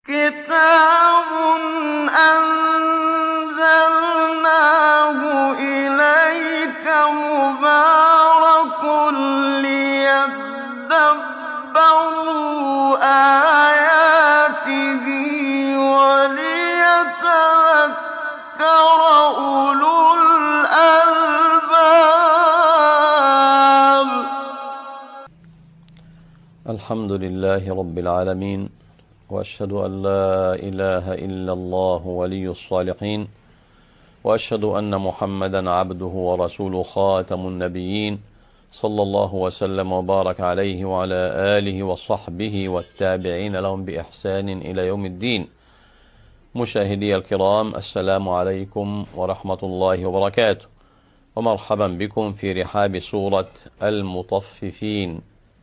كِتَابٌ أَنزَلْنَاهُ إِلَيْكَ مُبَارَكٌ لِّيَدَّبَّرُوا آيَاتِهِ وَلِيَتَذَكَّرَ أُولُو الْأَلْبَابِ. الحمد لله رب العالمين، وأشهد أن لا إله إلا الله ولي الصالحين، وأشهد أن محمدا عبده ورسوله خاتم النبيين، صلى الله وسلم وبارك عليه وعلى آله وصحبه والتابعين لهم بإحسان إلى يوم الدين. مشاهدي الكرام، السلام عليكم ورحمة الله وبركاته، ومرحبا بكم في رحاب سورة المطففين.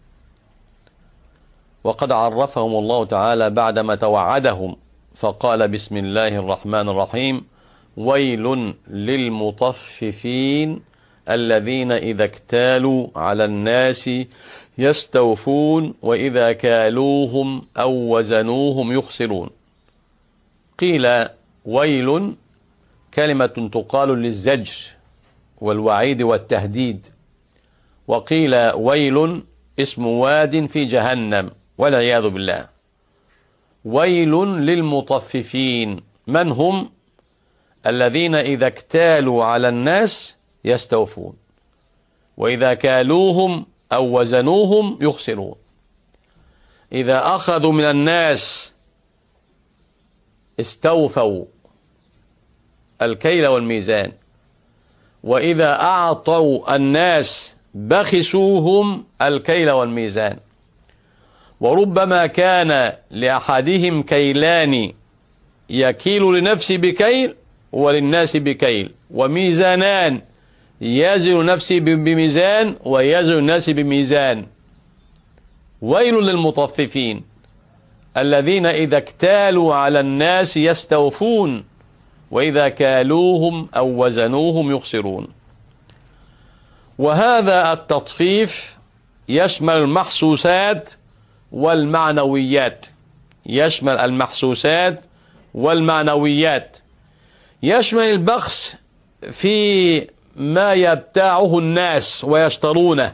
وقد عرفهم الله تعالى بعدما توعدهم فقال: بسم الله الرحمن الرحيم: ويل للمطففين الذين إذا اكتالوا على الناس يستوفون وإذا كالوهم أو وزنوهم يخسرون. قيل ويل كلمة تقال للزجر والوعيد والتهديد، وقيل ويل اسم واد في جهنم والعياذ بالله. ويل للمطففين، من هم؟ الذين إذا اكتالوا على الناس يستوفون وإذا كالوهم أو وزنوهم يخسرون. إذا أخذوا من الناس استوفوا الكيل والميزان، وإذا أعطوا الناس بخسوهم الكيل والميزان. وربما كان لأحدهم كيلان، يكيل لنفسه بكيل وللناس بكيل، وميزانان يزن نفسه بميزان ويزن الناس بميزان. ويل للمطففين الذين إذا اكتالوا على الناس يستوفون وإذا كالوهم أو وزنوهم يخسرون. وهذا التطفيف يشمل المحسوسات والمعنويات، يشمل المحسوسات والمعنويات. يشمل البخس في ما يبتاعه الناس ويشترونه،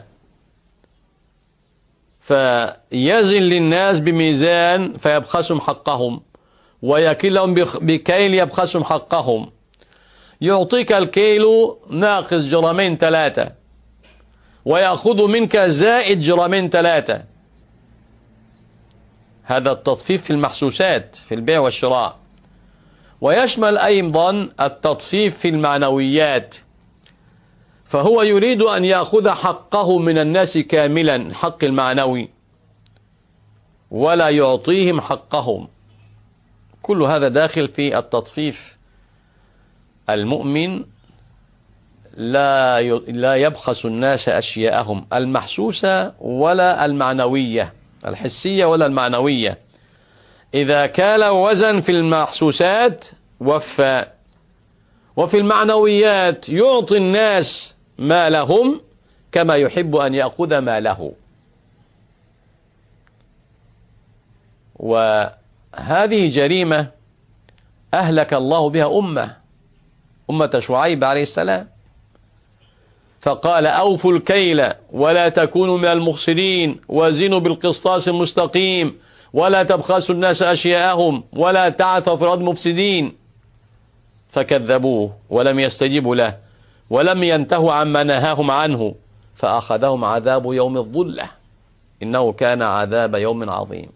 فيزن للناس بميزان فيبخسهم حقهم، ويكلهم بكيل يبخسهم حقهم. يعطيك الكيل ناقص جرامين 3 ويأخذ منك زائد جرامين 3. هذا التطفيف في المحسوسات في البيع والشراء. ويشمل أيضا التطفيف في المعنويات، فهو يريد أن يأخذ حقه من الناس كاملا، الحق المعنوي، ولا يعطيهم حقهم. كل هذا داخل في التطفيف. المؤمن لا يبخس الناس أشياءهم المحسوسة ولا المعنوية، الحسية ولا المعنوية. إذا كان وزن في المحسوسات وفى، وفي المعنويات يعطي الناس ما لهم كما يحب أن يأخذ ما له. وهذه جريمة أهلك الله بها أمة شعيب عليه السلام، فقال: أوفوا الكيل ولا تكونوا من المخسرين وزنوا بالقسطاس المستقيم ولا تبخسوا الناس أشياءهم ولا تعثوا في الأرض مفسدين. فكذبوه ولم يستجيبوا له ولم ينتهوا عما نهاهم عنه، فأخذهم عذاب يوم الظلة، إنه كان عذاب يوم عظيم.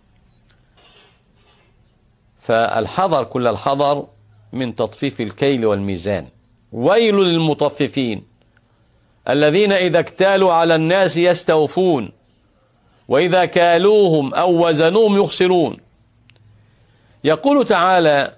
فالحذر كل الحذر من تطفيف الكيل والميزان. ويل للمطففين الذين إذا اكتالوا على الناس يستوفون وإذا كالوهم أو وزنوهم يخسرون. يقول تعالى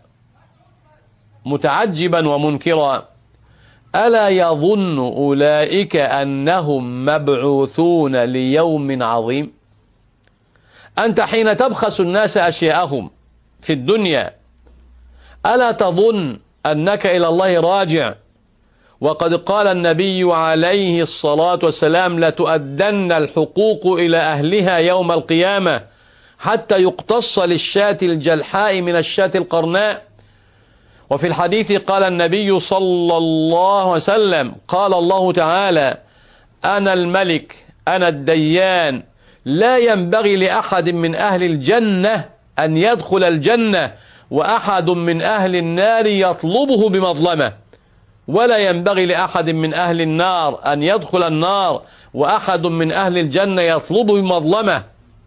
متعجبا ومنكرا: ألا يظن أولئك أنهم مبعوثون ليوم عظيم؟ أنت حين تبخس الناس أشياءهم في الدنيا ألا تظن أنك إلى الله راجع؟ وقد قال النبي عليه الصلاة والسلام: لتؤدن الحقوق إلى أهلها يوم القيامة حتى يقتص للشاة الجلحاء من الشاة القرناء. وفي الحديث قال النبي صلى الله عليه وسلم قال الله تعالى أنا الملك أنا الديان لا ينبغي لأحد من أهل الجنة أن يدخل الجنة وأحد من أهل النار يطلبه بمظلمة، ولا ينبغي لأحد من أهل النار أن يدخل النار وأحد من أهل الجنة يطلبه بمظلمة.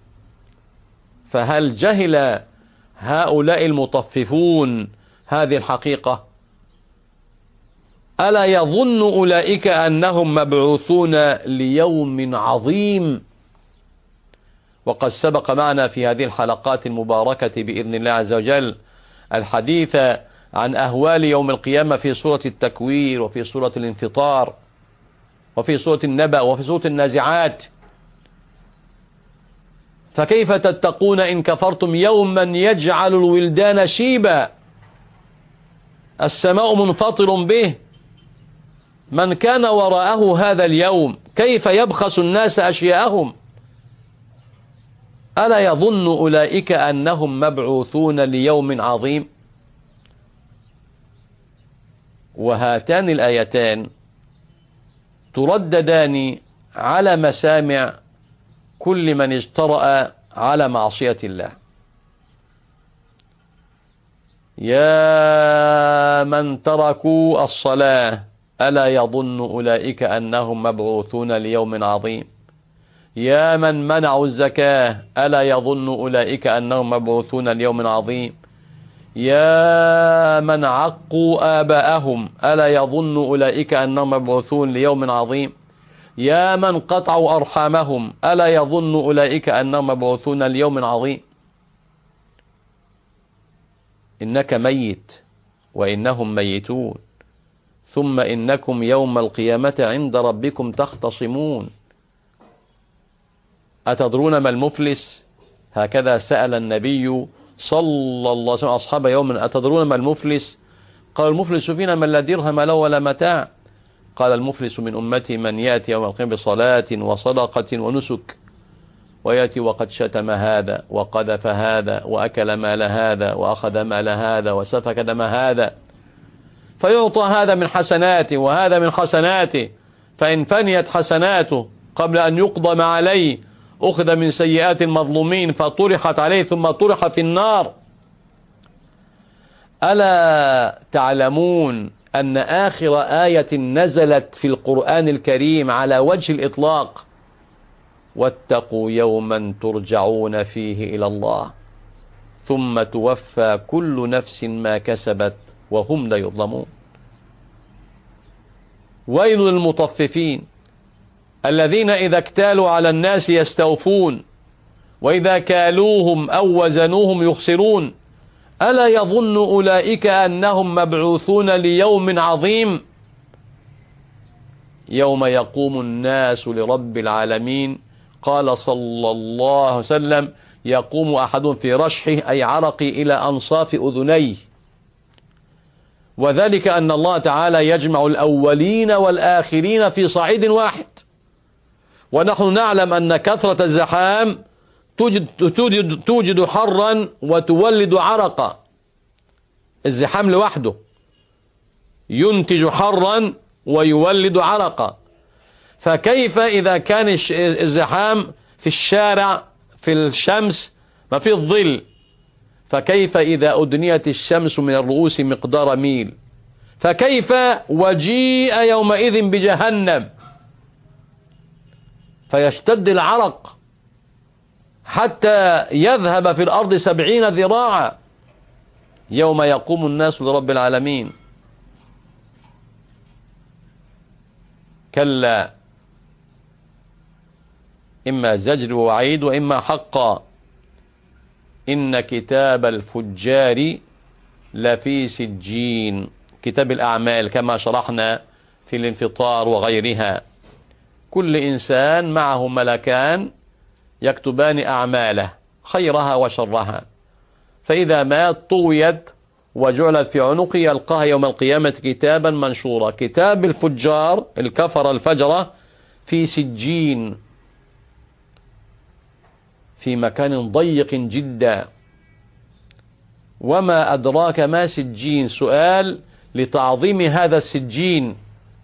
فهل جهل هؤلاء المطففون هذه الحقيقة؟ ألا يظن أولئك أنهم مبعوثون ليوم عظيم؟ وقد سبق معنا في هذه الحلقات المباركة بإذن الله عز وجل الحديث عن أهوال يوم القيامة في سورة التكوير وفي سورة الانفطار وفي سورة النبأ وفي سورة النازعات. فكيف تتقون إن كفرتم يوما يجعل الولدان شيبا السماء منفطر به؟ من كان وراءه هذا اليوم كيف يبخس الناس أشياءهم؟ ألا يظن أولئك أنهم مبعوثون ليوم عظيم؟ وهاتان الآيتان ترددان على مسامع كل من اجترأ على معصية الله. يا من تركوا الصلاة ألا يظن أولئك أنهم مبعوثون ليوم عظيم؟ يا من منعوا الزكاة ألا يظن أولئك أنهم مبعوثون ليوم عظيم؟ يا من عقوا آباءهم ألا يظن أولئك أنهم مبعوثون ليوم عظيم؟ يا من قطعوا أرحامهم ألا يظن أولئك أنهم مبعوثون ليوم عظيم؟ إنك ميت وإنهم ميتون ثم إنكم يوم القيامة عند ربكم تختصمون. أتدرون ما المفلس؟ هكذا سأل النبي صلى الله عليه وسلم أصحاب يوم أتدرون ما المفلس؟ قال المفلس فينا من لا درهم له ولا متاع. قال المفلس من أمتي من يأتي يوم القيامة بصلاة وصدقة ونسك ويأتي وقد شتم هذا وقذف هذا وأكل مال هذا وأخذ مال هذا وسفك دم هذا، فيعطى هذا من حسناته وهذا من حسناته، فإن فنيت حسناته قبل أن يقضم عليه أخذ من سيئات المظلومين فطرحت عليه ثم طرح في النار. ألا تعلمون أن آخر آية نزلت في القرآن الكريم على وجه الإطلاق واتقوا يوما ترجعون فيه إلى الله ثم توفى كل نفس ما كسبت وهم لا يظلمون. ويل للمطففين الذين إذا اكتالوا على الناس يستوفون وإذا كالوهم أو وزنوهم يخسرون. ألا يظن أولئك أنهم مبعوثون ليوم عظيم يوم يقوم الناس لرب العالمين؟ قال صلى الله عليه وسلم يقوم أحد في رشحه أي عرقي إلى أنصاف أذنيه، وذلك أن الله تعالى يجمع الأولين والآخرين في صعيد واحد، ونحن نعلم أن كثرة الزحام توجد حرا وتولد عرقا. الزحام لوحده ينتج حرا ويولد عرقا، فكيف إذا كان الزحام في الشارع في الشمس ما في الظل، فكيف إذا أدنيت الشمس من الرؤوس مقدار ميل؟ فكيف وجيء يومئذ بجهنم فيشتد العرق حتى يذهب في الأرض 70 ذراعا يوم يقوم الناس لرب العالمين. كلا إما زجر ووعيد وإما حقا إن كتاب الفجار لفي سجين، كتاب الأعمال كما شرحنا في الانفطار وغيرها. كل إنسان معه ملكان يكتبان أعماله خيرها وشرها، فإذا مات طويت وجعلت في عنقه يلقاها يوم القيامة كتابا منشورا. كتاب الفجار الكفر الفجرة في سجين، في مكان ضيق جدا. وما أدراك ما سجين؟ سؤال لتعظيم هذا السجين.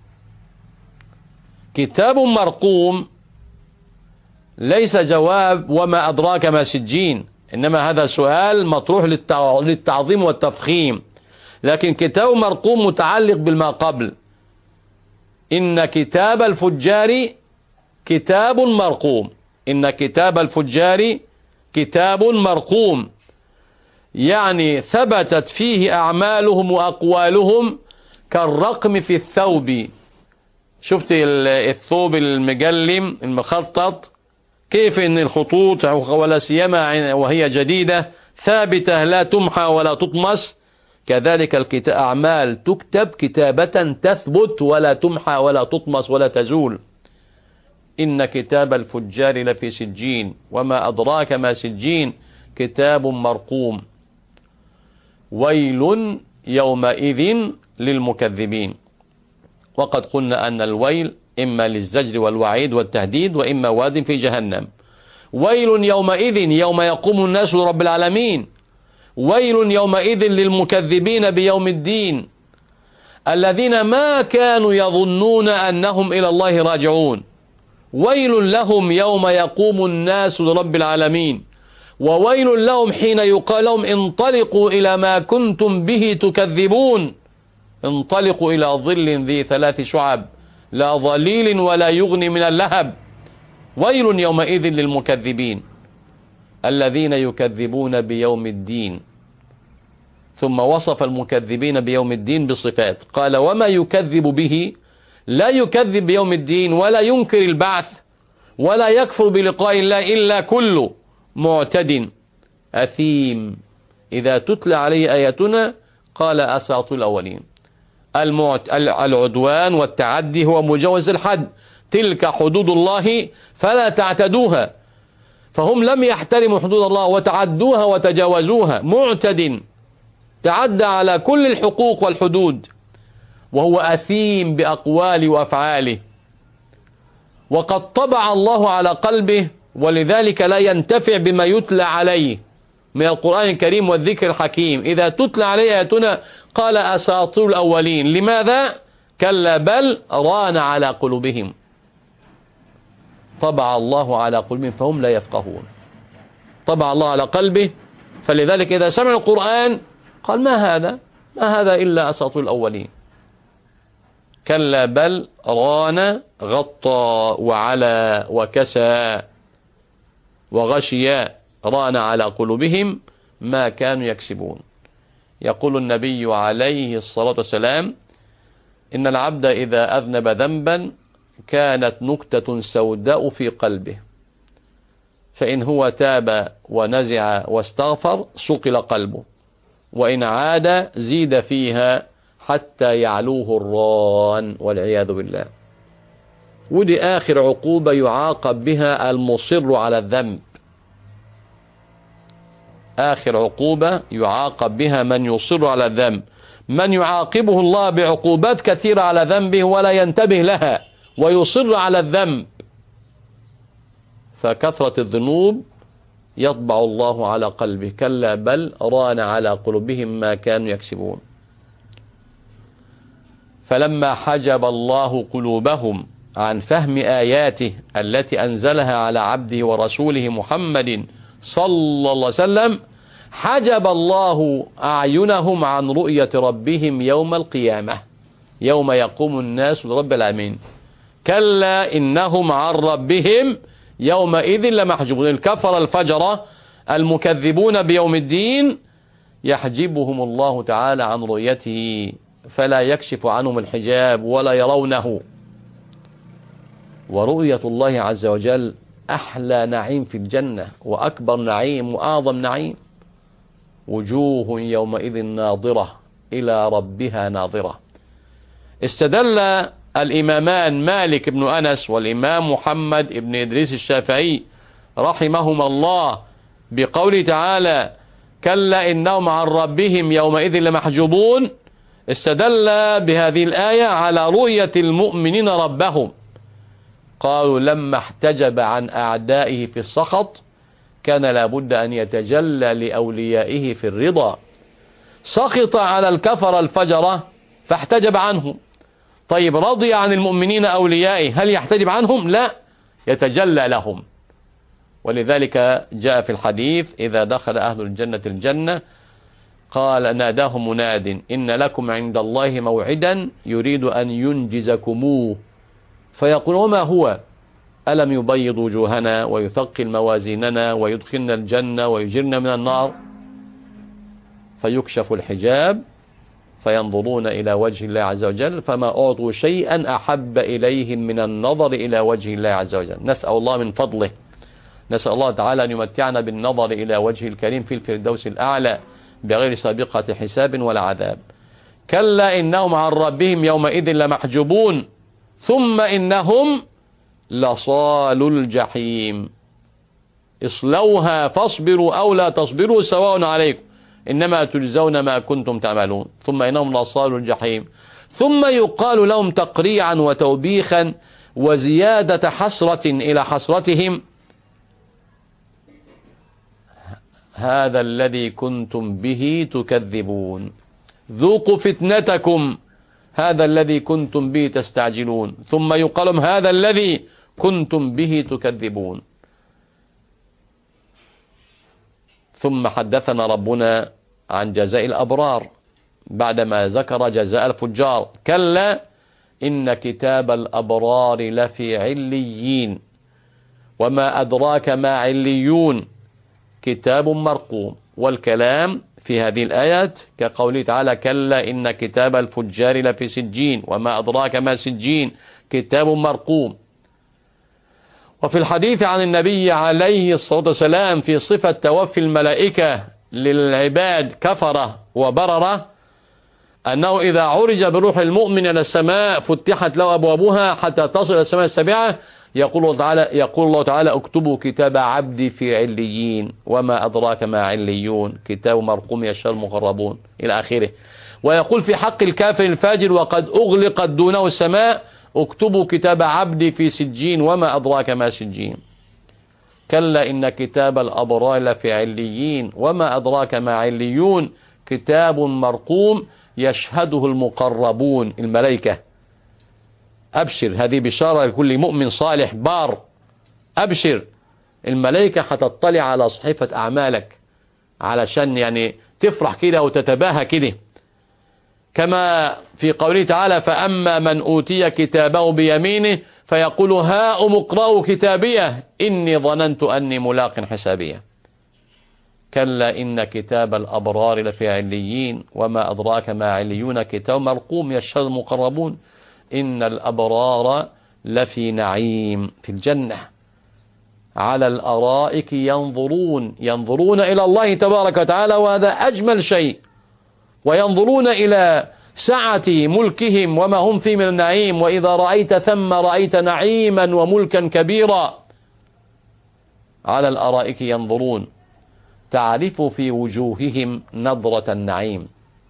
كتاب مرقوم ليس جواب وما أدراك ما سجين، إنما هذا سؤال مطروح للتعظيم والتفخيم. لكن كتاب مرقوم متعلق بالما قبل. إن كتاب الفجار كتاب مرقوم. إن كتاب الفجار كتاب مرقوم، يعني ثبتت فيه أعمالهم وأقوالهم كالرقم في الثوب. شفت الثوب المجلم المخطط كيف إن الخطوط ولا سيما وهي جديدة ثابتة لا تمحى ولا تطمس، كذلك أعمال تكتب كتابة تثبت ولا تمحى ولا تطمس ولا تزول. إن كتاب الفجار لفي سجين وما أدراك ما سجين كتاب مرقوم. ويل يومئذ للمكذبين. وقد قلنا أن الويل إما للزجر والوعيد والتهديد وإما واد في جهنم. ويل يومئذ يوم يقوم الناس لرب العالمين. ويل يومئذ للمكذبين بيوم الدين الذين ما كانوا يظنون أنهم إلى الله راجعون. ويل لهم يوم يقوم الناس لرب العالمين. وويل لهم حين يقال لهم انطلقوا إلى ما كنتم به تكذبون. انطلقوا إلى ظل ذي 3 شعب لا ظليل ولا يغني من اللهب. ويل يومئذ للمكذبين الذين يكذبون بيوم الدين. ثم وصف المكذبين بيوم الدين بصفات، قال وما يكذب به، لا يكذب بيوم الدين ولا ينكر البعث ولا يكفر بلقاء الله إلا كل معتد أثيم إذا تتلى عليه آياتنا قال أساطير الأولين. العدوان والتعدي هو مجاوز الحد، تلك حدود الله فلا تعتدوها. فهم لم يحترموا حدود الله وتعدوها وتجاوزوها. معتد تعدى على كل الحقوق والحدود، وهو أثيم بأقواله وأفعاله. وقد طبع الله على قلبه ولذلك لا ينتفع بما يتلى عليه من القرآن الكريم والذكر الحكيم. إذا تتلى عليه آياتنا قال أساطير الأولين. لماذا؟ كلا بل ران على قلوبهم. طبع الله على قلوبهم فهم لا يفقهون. طبع الله على قلبه، فلذلك إذا سمع القرآن قال ما هذا إلا أساطير الأولين. كلا بل ران غطى وعلى وكسى وغشي، ران على قلوبهم ما كانوا يكسبون. يقول النبي عليه الصلاة والسلام إن العبد إذا أذنب ذنبا كانت نكتة سوداء في قلبه، فإن هو تاب ونزع واستغفر صقل قلبه، وإن عاد زيد فيها حتى يعلوه الران والعياذ بالله. ودي آخر عقوبة يعاقب بها المصر على الذنب. آخر عقوبة يعاقب بها من يصر على الذنب، من يعاقبه الله بعقوبات كثيرة على ذنبه ولا ينتبه لها ويصر على الذنب، فكثرة الذنوب يطبع الله على قلبه. كلا بل ران على قلوبهم ما كانوا يكسبون. فلما حجب الله قلوبهم عن فهم آياته التي أنزلها على عبده ورسوله محمد صلى الله عليه وسلم، حجب الله أعينهم عن رؤية ربهم يوم القيامة يوم يقوم الناس لرب العالمين. كلا إنهم عن ربهم يومئذ لمحجوبون. الكفر الفجرة المكذبون بيوم الدين يحجبهم الله تعالى عن رؤيته، فلا يكشف عنهم الحجاب ولا يرونه. ورؤية الله عز وجل أحلى نعيم في الجنة وأكبر نعيم وأعظم نعيم. وجوه يومئذ ناظرة إلى ربها ناظرة. استدل الإمامان مالك بن أنس والإمام محمد بن إدريس الشافعي رحمهما الله بقوله تعالى كلا إنهم عن ربهم يومئذ لمحجوبون. استدل بهذه الآية على رؤية المؤمنين ربهم. قالوا لما احتجب عن أعدائه في السخط كان لابد أن يتجلى لأوليائه في الرضا. سخط على الكفر الفجرة فاحتجب عنهم. طيب رضي عن المؤمنين أوليائه، هل يحتجب عنهم؟ لا، يتجلى لهم. ولذلك جاء في الحديث إذا دخل أهل الجنة الجنة قال ناداهم مناد إن لكم عند الله موعدا يريد أن ينجزكموه، فيقول وما هو؟ ألم يبيض وجوهنا ويثقل موازيننا ويدخلنا الجنة ويجرنا من النار؟ فيكشف الحجاب فينظرون إلى وجه الله عز وجل فما أعطوا شيئا أحب إليهم من النظر إلى وجه الله عز وجل. نسأل الله من فضله، نسأل الله تعالى أن يمتعنا بالنظر إلى وجه الكريم في الفردوس الأعلى بغير سابقة حساب ولا عذاب. كلا إنهم عن ربهم يومئذ لمحجوبون ثم إنهم لصالوا الجحيم اصلوها فاصبروا أو لا تصبروا سواء عليكم إنما تجزون ما كنتم تعملون ثم إنهم لصالوا الجحيم. ثم يقال لهم تقريعا وتوبيخا وزيادة حسرة إلى حسرتهم هذا الذي كنتم به تكذبون ذوقوا فتنتكم هذا الذي كنتم به تستعجلون. ثم يقال لهم هذا الذي كنتم به تكذبون. ثم حدثنا ربنا عن جزاء الأبرار بعدما ذكر جزاء الفجار. كلا إن كتاب الأبرار لفي عليين وما أدراك ما عليون كتاب مرقوم. والكلام في هذه الآيات كقوله تعالى كلا إن كتاب الفجار لفي سجين وما أدراك ما سجين كتاب مرقوم. وفي الحديث عن النبي عليه الصلاة والسلام في صفة توفي الملائكة للعباد كفرة وبررة أنه إذا عرج بروح المؤمن إلى السماء فتحت له أبوابها حتى تصل إلى السماء السابعة يقول الله تعالى اكتبوا كتاب عبدي في عليين وما أدراك ما عليون كتاب مرقوم يشاء المقربون إلى آخره. ويقول في حق الكافر الفاجر وقد أغلقت دونه السماء اكتبوا كتاب عبدي في سجين وما أدراك ما سجين. كلا إن كتاب الأبرار لفي عليين وما أدراك ما عليون كتاب مرقوم يشهده المقربون الملائكة. أبشر، هذه بشارة لكل مؤمن صالح بار. أبشر، الملائكة هتطلع على صحيفة أعمالك علشان يعني تفرح كده وتتباهى كده، كما في قوله تعالى فأما من أوتي كتابه بيمينه فيقول هاؤم اقرأوا كتابيه إني ظننت أني ملاق حسابيه. كلا إن كتاب الأبرار لفي عليين وما أدراك ما عليون كتاب مرقوم يشهد المقربون إن الأبرار لفي نعيم في الجنة على الأرائك ينظرون إلى الله تبارك وتعالى وهذا أجمل شيء، وينظرون إلى سعة ملكهم وما هم فيه من النعيم. وإذا رأيت ثم رأيت نعيما وملكا كبيرا. على الأرائك ينظرون تعرف في وجوههم نظرة النعيم.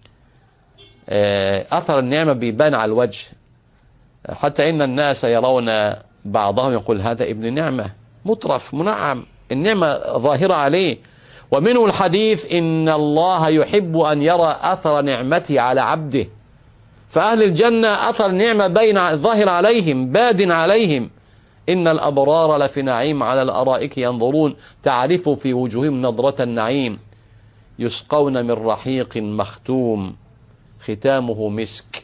أثر النعمة بيبان على الوجه، حتى إن الناس يرون بعضهم يقول هذا ابن نعمة مطرف منعم، النعمة ظاهرة عليه. ومنه الحديث إن الله يحب أن يرى أثر نعمته على عبده. فأهل الجنة أثر نعمة بين ظاهر عليهم باد عليهم. إن الأبرار لفي نعيم على الأرائك ينظرون تعرف في وجوههم نظرة النعيم يسقون من رحيق مختوم ختامه مسك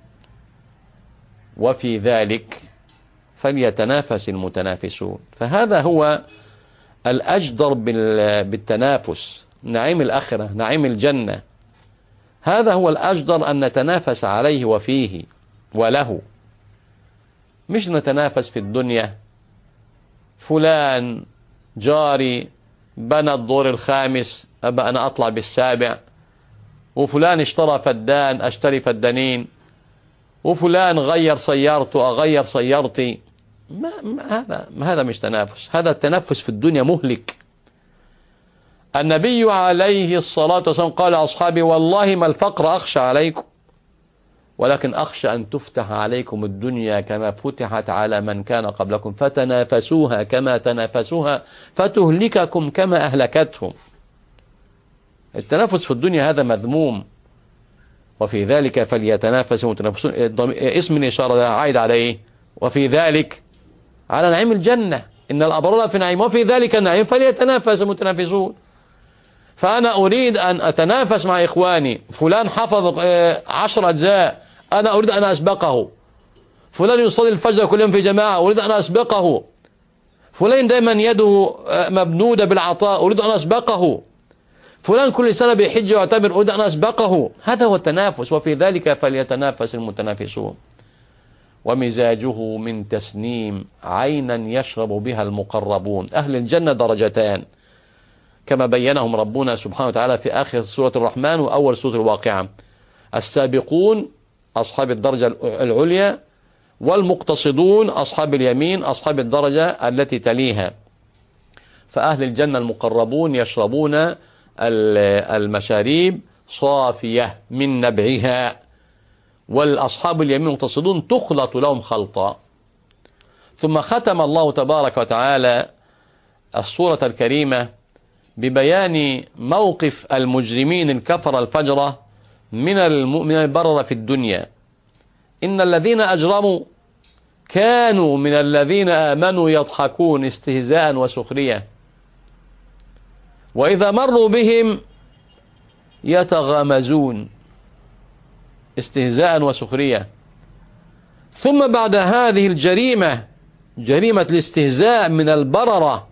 وفي ذلك فليتنافس المتنافسون. فهذا هو الأجدر بالتنافس، نعيم الآخرة نعيم الجنة، هذا هو الأجدر أن نتنافس عليه وفيه وله، مش نتنافس في الدنيا. فلان جاري بنى الدور الخامس أبقى أنا أطلع بالسابع، وفلان اشترى فدان أشتري فدانين، وفلان غير سيارته أغير سيارتي. هذا مش تنافس، هذا التنافس في الدنيا مهلك. النبي عليه الصلاة والسلام قال أصحابي والله ما الفقر أخشى عليكم ولكن أخشى أن تفتح عليكم الدنيا كما فتحت على من كان قبلكم فتنافسوها كما تنافسوها فتهلككم كما أهلكتهم. التنافس في الدنيا هذا مذموم، وفي ذلك فليتنافس المتنافسون. اسم الإشارة عائد على إيه؟ وفي ذلك على نعيم الجنة، إن الأبرار في نعيم وفي ذلك النعيم فليتنافس المتنافسون. فأنا أريد أن أتنافس مع إخواني، فلان حفظ 10 أجزاء أنا أريد أن أسبقه، فلان يصلي الفجر كل يوم في جماعة أريد أن أسبقه، فلان دائما يده مبنودة بالعطاء أريد أن أسبقه، فلان كل سنة بيحج ويعتمر أريد أن أسبقه. هذا هو التنافس، وفي ذلك فليتنافس المتنافسون. ومزاجه من تسنيم عينا يشرب بها المقربون. أهل الجنة درجتان كما بينهم ربنا سبحانه وتعالى في آخر سورة الرحمن وأول سورة الواقعة. السابقون أصحاب الدرجة العليا، والمقتصدون أصحاب اليمين أصحاب الدرجة التي تليها. فأهل الجنة المقربون يشربون المشاريب صافية من نبعها، والأصحاب اليمين المقتصدون تخلط لهم خلطا. ثم ختم الله تبارك وتعالى السورة الكريمة ببيان موقف المجرمين الكفر الفجرة من المؤمنين البررة في الدنيا. إن الذين أجرموا كانوا من الذين آمنوا يضحكون استهزاء وسخرية، وإذا مروا بهم يتغامزون استهزاء وسخرية. ثم بعد هذه الجريمة، جريمة الاستهزاء من البررة،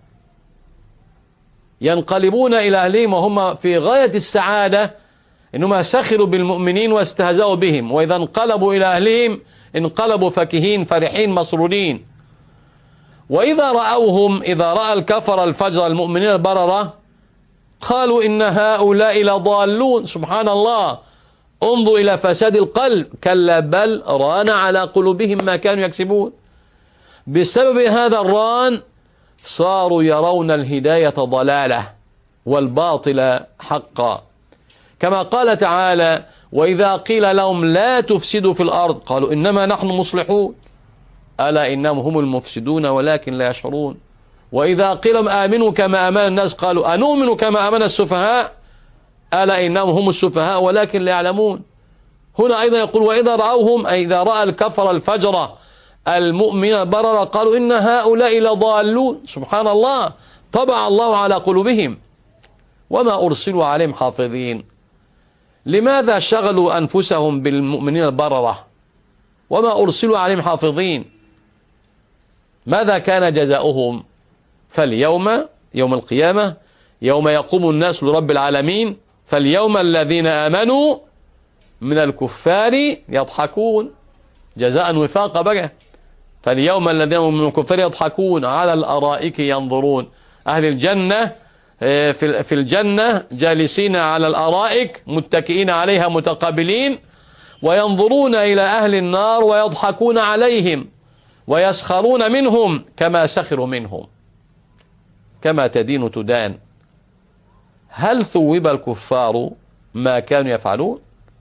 ينقلبون إلى أهلهم وهم في غاية السعادة، إنما سخروا بالمؤمنين واستهزأوا بهم، وإذا انقلبوا إلى أهلهم انقلبوا فكهين فرحين مسرورين. وإذا رأوهم، إذا رأى الكفر الفجر المؤمنين البررة قالوا إن هؤلاء لضالون. سبحان الله، انظر إلى فساد القلب. كلا بل ران على قلوبهم ما كانوا يكسبون. بسبب هذا الران صاروا يرون الهداية ضلالة والباطل حقا، كما قال تعالى: وإذا قيل لهم لا تفسدوا في الأرض قالوا إنما نحن مصلحون ألا إنهم هم المفسدون ولكن لا يشعرون. وإذا قيل لهم آمنوا كما آمن الناس قالوا أنؤمن كما آمن السفهاء ألا إنهم هم السفهاء ولكن لا يعلمون. هنا أيضا يقول: وإذا رأوهم، أي إذا رأى الكفر الفجر المؤمن البرر قالوا إن هؤلاء لضالون. سبحان الله، طبع الله على قلوبهم وما أرسلوا عليهم حافظين. لماذا شغلوا أنفسهم بالمؤمنين البررة وما أرسلوا عليهم حافظين؟ ماذا كان جزاؤهم؟ فاليوم، يوم القيامة، يوم يقوم الناس لرب العالمين، فاليوم الذين آمنوا من الكفار يضحكون. جزاء وفاق بقى. فاليوم الذين من الكفار يضحكون على الأرائك ينظرون. أهل الجنة في الجنة جالسين على الأرائك متكئين عليها متقابلين، وينظرون إلى أهل النار ويضحكون عليهم ويسخرون منهم كما سخروا منهم. كما تدين تدان. هل ثوب الكفار ما كانوا يفعلون؟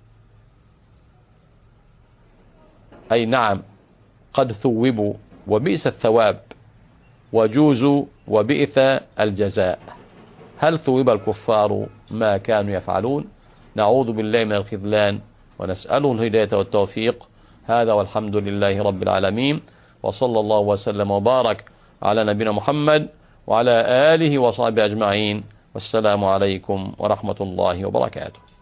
أي نعم، قد ثوبوا وبئس الثواب، وجوزوا وبئس الجزاء. هل ثوب الكفار ما كانوا يفعلون؟ نعوذ بالله من الخذلان ونسأله الهداية والتوفيق. هذا والحمد لله رب العالمين، وصلى الله وسلم وبارك على نبينا محمد وعلى آله وصحبه أجمعين، والسلام عليكم ورحمة الله وبركاته.